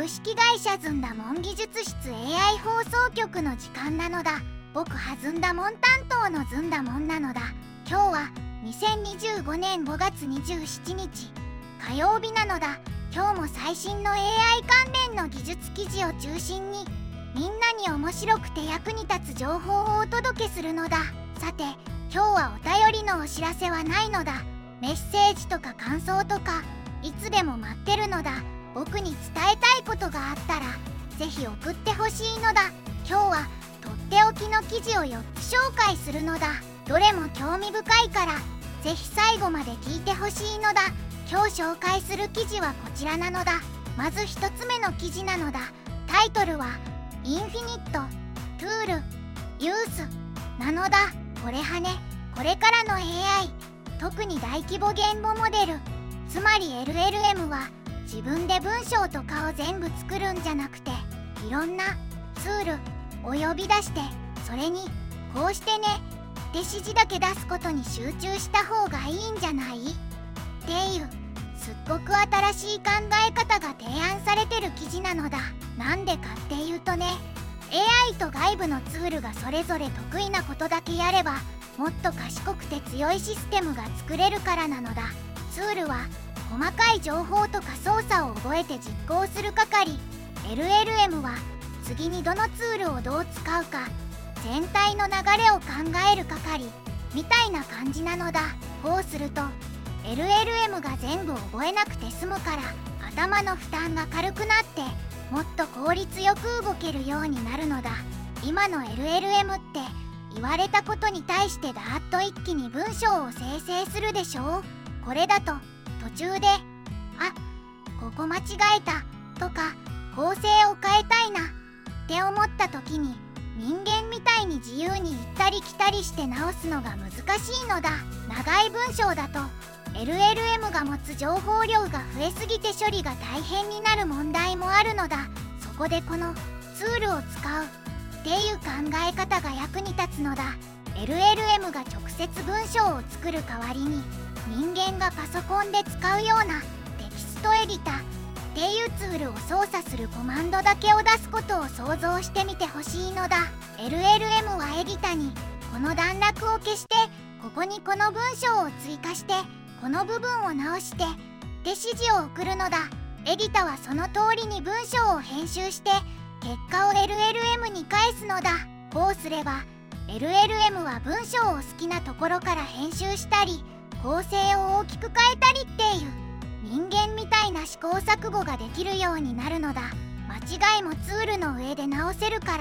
株式会社ずんだもん技術室 AI 放送局の時間なのだ。僕はずんだもん担当のずんだもんなのだ。今日は2025年5月27日火曜日なのだ。今日も最新の AI 関連の技術記事を中心にみんなに面白くて役に立つ情報をお届けするのだ。さて今日はお便りのお知らせはないのだ。メッセージとか感想とかいつでも待ってるのだ。僕に伝えたいことがあったらぜひ送ってほしいのだ。今日はとっておきの記事を4つ紹介するのだ。どれも興味深いからぜひ最後まで聞いてほしいのだ。今日紹介する記事はこちらなのだ。まず1つ目の記事なのだ。タイトルはインフィニット・トゥール・ユースなのだ。これはね、これからの AI、 特に大規模言語モデル、つまり LLM は自分で文章とかを全部作るんじゃなくていろんなツールを呼び出してそれにこうしてねって指示だけ出すことに集中した方がいいんじゃないっていうすっごく新しい考え方が提案されてる記事なのだ。なんでかっていうとね、 AI と外部のツールがそれぞれ得意なことだけやればもっと賢くて強いシステムが作れるからなのだ。ツールは細かい情報とか操作を覚えて実行する係、 LLM は次にどのツールをどう使うか全体の流れを考える係みたいな感じなのだ。こうすると LLM が全部覚えなくて済むから頭の負担が軽くなってもっと効率よく動けるようになるのだ。今の LLM って言われたことに対してだーっと一気に文章を生成するでしょ。これだと途中であ、ここ間違えたとか構成を変えたいなって思った時に人間みたいに自由に行ったり来たりして直すのが難しいのだ。長い文章だと LLM が持つ情報量が増えすぎて処理が大変になる問題もあるのだ。そこでこのツールを使うっていう考え方が役に立つのだ。 LLM が直接文章を作る代わりに人間がパソコンで使うようなテキストエディターっていうツールを操作するコマンドだけを出すことを想像してみてほしいのだ。 LLM はエディタにこの段落を消してここにこの文章を追加してこの部分を直してって指示を送るのだ。エディタはその通りに文章を編集して結果を LLM に返すのだ。こうすれば LLM は文章を好きなところから編集したり構成を大きく変えたりっていう人間みたいな試行錯誤ができるようになるのだ。間違いもツールの上で直せるから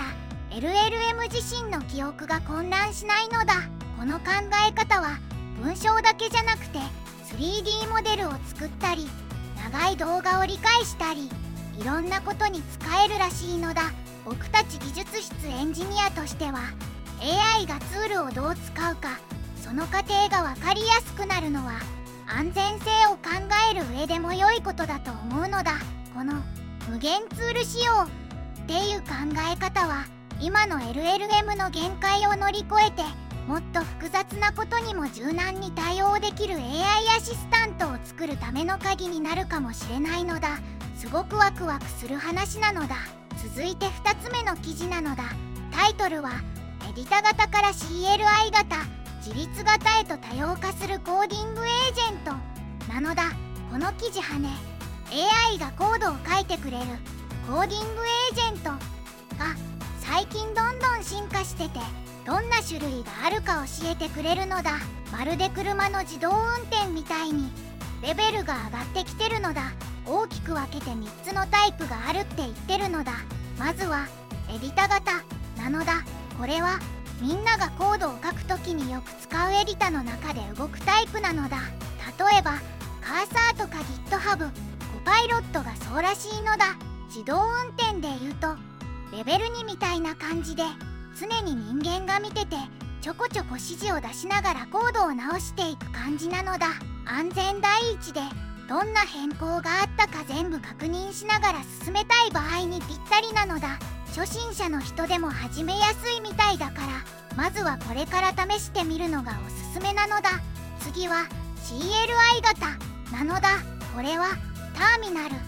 LLM 自身の記憶が混乱しないのだ。この考え方は文章だけじゃなくて 3D モデルを作ったり長い動画を理解したりいろんなことに使えるらしいのだ。僕たち技術室エンジニアとしては AI がツールをどう使うかその過程が分かりやすくなるのは安全性を考える上でも良いことだと思うのだ。この無限ツール仕様っていう考え方は今の LLM の限界を乗り越えてもっと複雑なことにも柔軟に対応できる AI アシスタントを作るための鍵になるかもしれないのだ。すごくワクワクする話なのだ。続いて2つ目の記事なのだ。タイトルはエディタ型から CLI 型自立型へと多様化するコーディングエージェントなのだ。この記事はね AI がコードを書いてくれるコーディングエージェントが最近どんどん進化しててどんな種類があるか教えてくれるのだ。まるで車の自動運転みたいにレベルが上がってきてるのだ。大きく分けて3つのタイプがあるって言ってるのだ。まずはエディタ型なのだ。これはみんながコードを書くときによく使うエディタの中で動くタイプなのだ。例えばカーサーとか GitHub、コパイロットがそうらしいのだ。自動運転で言うとレベル2みたいな感じで常に人間が見ててちょこちょこ指示を出しながらコードを直していく感じなのだ。安全第一でどんな変更があったか全部確認しながら進めたい場合にぴったりなのだ。初心者の人でも始めやすいみたいだからまずはこれから試してみるのがおすすめなのだ。次は CLI 型なのだ。これはターミナル、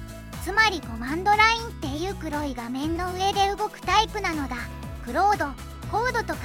つまりコマンドラインっていう黒い画面の上で動くタイプなのだ。クロード、コードとか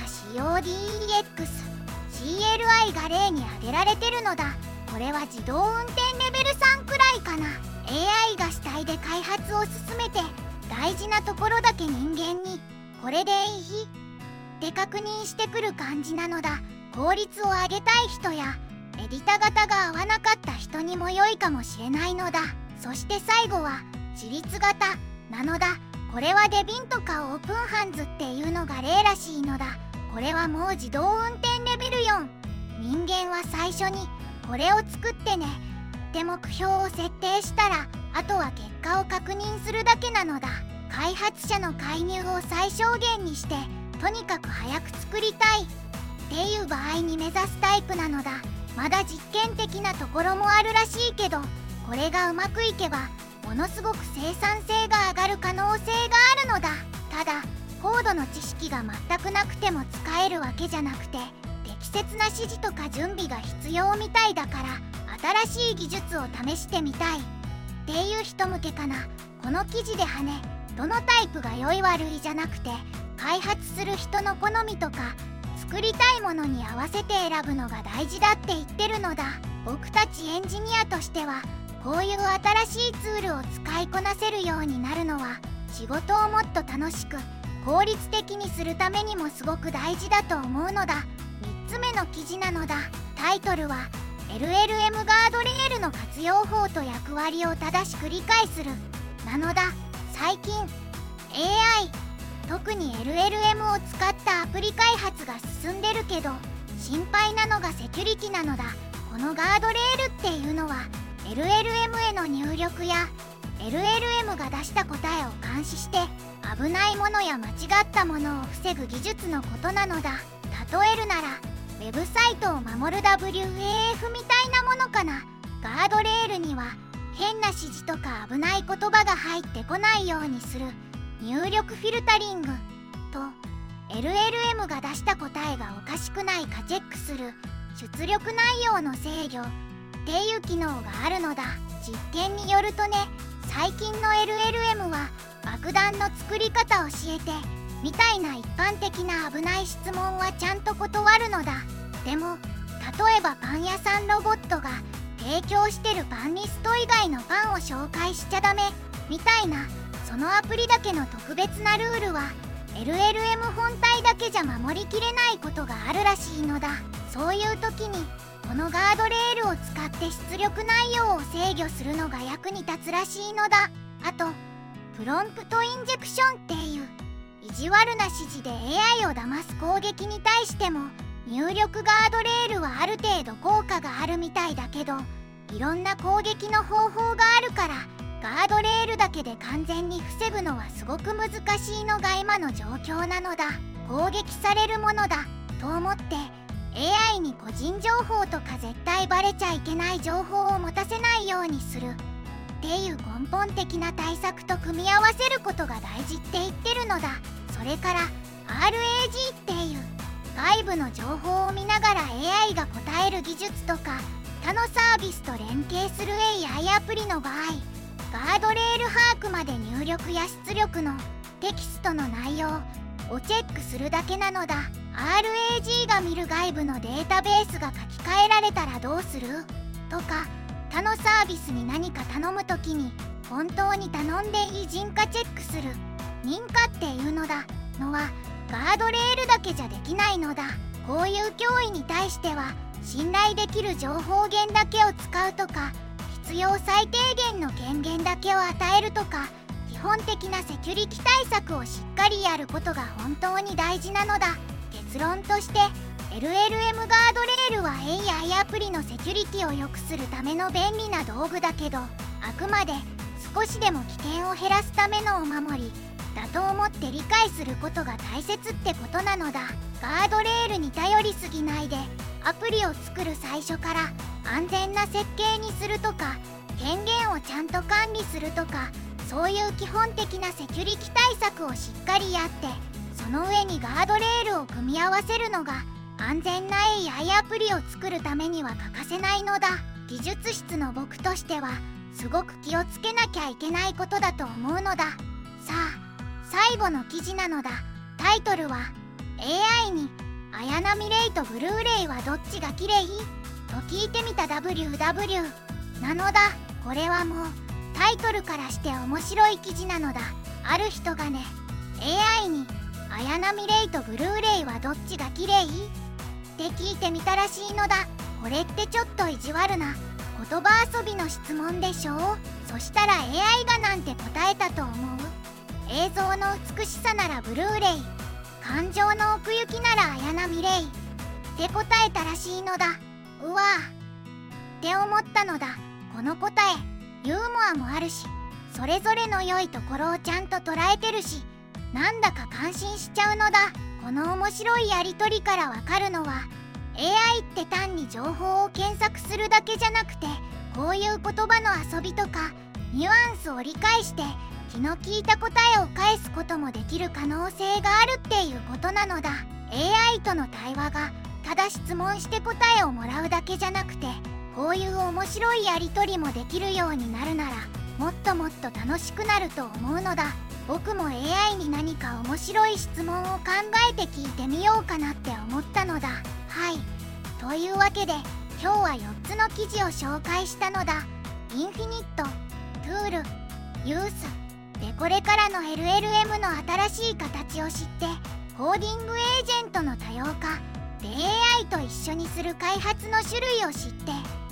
CODEX、CLI が例に挙げられてるのだ。これは自動運転レベル3くらいかな。 AI が主体で開発を進めて大事なところだけ人間にこれでいいって確認してくる感じなのだ。効率を上げたい人やエディタ型が合わなかった人にも良いかもしれないのだ。そして最後は自立型なのだ。これはデビンとかオープンハンズっていうのが例らしいのだ。これはもう自動運転レベル4。人間は最初にこれを作ってねって目標を設定したら、あとは結果を確認するだけなのだ。開発者の介入を最小限にしてとにかく早く作りたいっていう場合に目指すタイプなのだ。まだ実験的なところもあるらしいけど、これがうまくいけばものすごく生産性が上がる可能性があるのだ。ただコードの知識が全くなくても使えるわけじゃなくて、適切な指示とか準備が必要みたいだから、新しい技術を試してみたいっていう人向けかな。この記事でどのタイプが良い悪いじゃなくて、開発する人の好みとか作りたいものに合わせて選ぶのが大事だって言ってるのだ。僕たちエンジニアとしてはこういう新しいツールを使いこなせるようになるのは、仕事をもっと楽しく効率的にするためにもすごく大事だと思うのだ。3つ目の記事なのだ。タイトルは LLM ガードレールの活用法と役割を正しく理解するなのだ。最近 AI、特に LLM を使ったアプリ開発が進んでるけど、心配なのがセキュリティなのだ。このガードレールっていうのは LLM への入力や LLM が出した答えを監視して危ないものや間違ったものを防ぐ技術のことなのだ。例えるならウェブサイトを守る WAF みたいなものかな。ガードレールには変な指示とか危ない言葉が入ってこないようにする入力フィルタリングと、 LLM が出した答えがおかしくないかチェックする出力内容の制御っていう機能があるのだ。実験によるとね、最近の LLM は爆弾の作り方を教えてみたいな一般的な危ない質問はちゃんと断るのだ。でも例えばパン屋さんロボットが提供してるパンリスト以外のパンを紹介しちゃダメみたいな、そのアプリだけの特別なルールは LLM 本体だけじゃ守りきれないことがあるらしいのだ。そういう時にこのガードレールを使って出力内容を制御するのが役に立つらしいのだ。あとプロンプトインジェクションっていう意地悪な指示で AI を騙す攻撃に対しても入力ガードレールはある程度効果があるみたいだけど、いろんな攻撃の方法があるからガードレールだけで完全に防ぐのはすごく難しいのが今の状況なのだ。攻撃されるものだと思って AI に個人情報とか絶対バレちゃいけない情報を持たせないようにするっていう根本的な対策と組み合わせることが大事って言ってるのだ。それから RAG っていう外部の情報を見ながら AI が答える技術とか、他のサービスと連携する AI アプリの場合、ガードレール把握まで入力や出力のテキストの内容をチェックするだけなのだ。 RAG が見る外部のデータベースが書き換えられたらどうするとか、他のサービスに何か頼むときに本当に頼んでいい人かチェックする認可っていうのだのはガードレールだけじゃできないのだ。こういう脅威に対しては信頼できる情報源だけを使うとか、必要最低限の権限だけを与えるとか、基本的なセキュリティ対策をしっかりやることが本当に大事なのだ。結論として LLM ガードレールは AI アプリのセキュリティを良くするための便利な道具だけど、あくまで少しでも危険を減らすためのお守りだと思って理解することが大切ってことなのだ。ガードレールに頼りすぎないで、アプリを作る最初から安全な設計にするとか、権限をちゃんと管理するとか、そういう基本的なセキュリティ対策をしっかりやって、その上にガードレールを組み合わせるのが安全な AI アプリを作るためには欠かせないのだ。技術室の僕としてはすごく気をつけなきゃいけないことだと思うのだ。さあ最後の記事なのだ。タイトルは AI に綾波レイとブルーレイはどっちが綺麗と聞いてみた WW なのだ。これはもうタイトルからして面白い記事なのだ。ある人がね AI に綾波レイとブルーレイはどっちが綺麗って聞いてみたらしいのだ。これってちょっと意地悪な言葉遊びの質問でしょう。そしたら AI がなんて答えたと思う？映像の美しさならブルーレイ、感情の奥行きなら綾波レイって答えたらしいのだ。うわーって思ったのだ。この答えユーモアもあるし、それぞれの良いところをちゃんと捉えてるし、なんだか感心しちゃうのだ。この面白いやりとりからわかるのは AI って単に情報を検索するだけじゃなくて、こういう言葉の遊びとかニュアンスを理解して気の利いた答えを返すこともできる可能性があるっていうことなのだ。 AI との対話がただ質問して答えをもらうだけじゃなくて、こういう面白いやりとりもできるようになるならもっともっと楽しくなると思うのだ。僕も AI に何か面白い質問を考えて聞いてみようかなって思ったのだ。はい、というわけで今日は4つの記事を紹介したのだ。インフィニット、トゥール、ユースで、これからの LLM の新しい形を知ってコーディングエージェントの多様化で AI と一緒にする開発の種類を知って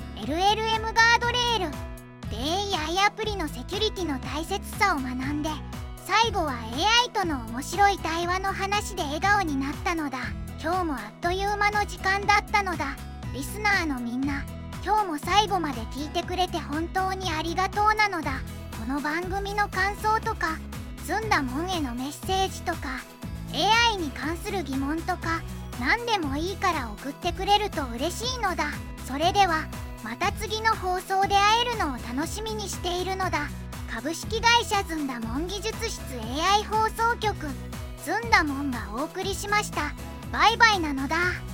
LLM ガードレールで AI アプリのセキュリティの大切さを学んで、最後は AI との面白い対話の話で笑顔になったのだ。今日もあっという間の時間だったのだ。リスナーのみんな、今日も最後まで聞いてくれて本当にありがとうなのだ。この番組の感想とかずんだもんへのメッセージとか AI に関する疑問とか何でもいいから送ってくれると嬉しいのだ。それではまた次の放送で会えるのを楽しみにしているのだ。株式会社ずんだもん技術室 AI 放送局、ずんだもんがお送りしました。バイバイなのだ。